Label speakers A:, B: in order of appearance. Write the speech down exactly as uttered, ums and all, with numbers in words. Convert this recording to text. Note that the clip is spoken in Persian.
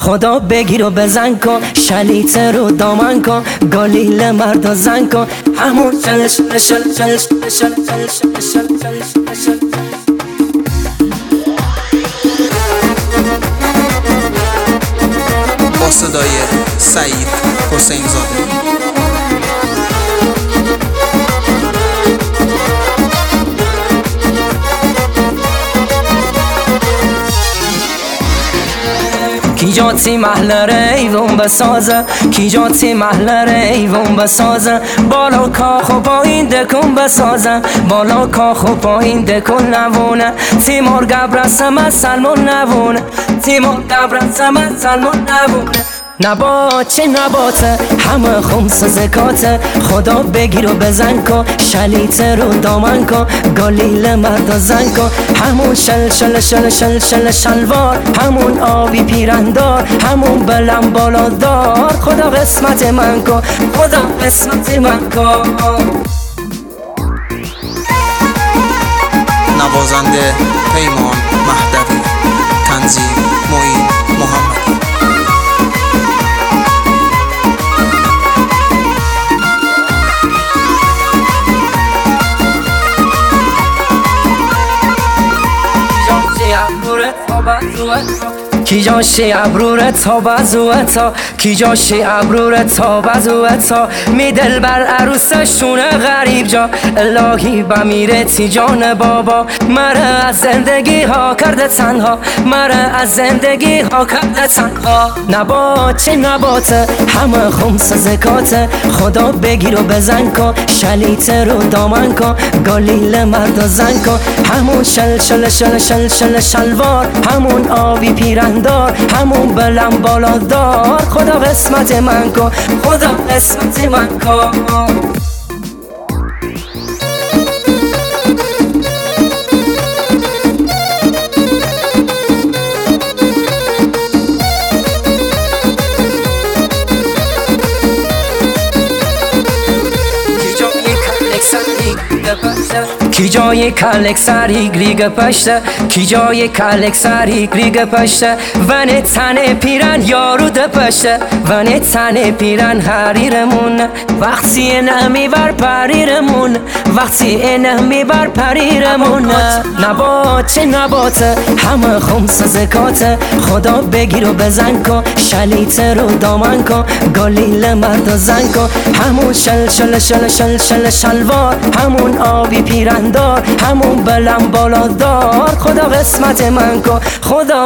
A: خدا بگیر و بزن کن، شلیت رو دامن کن، گالیل مرد و زن کن، همون شل شل شل شل شل شل شل شل شل شل.
B: با صدای سعید حسین زاده.
A: کی جاتی محلره ایوون بسازه، کی جاتی محلره ایوون بسازه، بالا کاخ و پایین دکون بسازه، بالا کاخ و پایین دکون نوونه، تیمور گبرسم سلمون نوونه، تیمور گبرسم سلمون نوونه. نبات چه نباته همه خمس زکاته، خدا بگیر و بزن کن، شلیت رو دامن کن، گالیل مرد و زن کن، همون شل شل شل شل شل شلوار، همون آبی پیرندار، همون بلم بالادار، خدا قسمت من کن، خدا قسمت من کن.
B: نوازنده پیمان مهدوی، تنظیم معین محمدی. کی جاشی ابرورت تا بزوتا، کی جاشی ابرورت تا بزوتا، می دل بر عروسشونه غریب جا، الهی بمیره تی جان بابا، مره از زندگی ها کرده تنها، مره از زندگی ها کرده تنها. نبات چه نباته همه خمس زکاته، خدا بگیر و بزن کن، شلیت رو دامن کن، گالیل مرد و زن کن، همون شل شل شل شل شل شلوار، همون آبی پیرندار، همون بلم بالادار، خدا قسمت من کن، خدا قسمت من کن. کی جای کلک سری گریگ پشته، کی جای کلک سری گریگ پشته، ونه تنه پیرن یارو ده پشته، ونه تنه پیرن حریرمون، وقتی نمی بر پریرمون، وقتی نمی بر پریرمون. نبات چه نباته همه خمس زکاته، خدا بگیر و بزن کن، شلیت رو دامن کن، گالیل مرد و زن کن، همون شل شل شل شل شل شلوار، همون آبی پیرندار، همون بلم بالادار، خدا قسمت من کن، خدا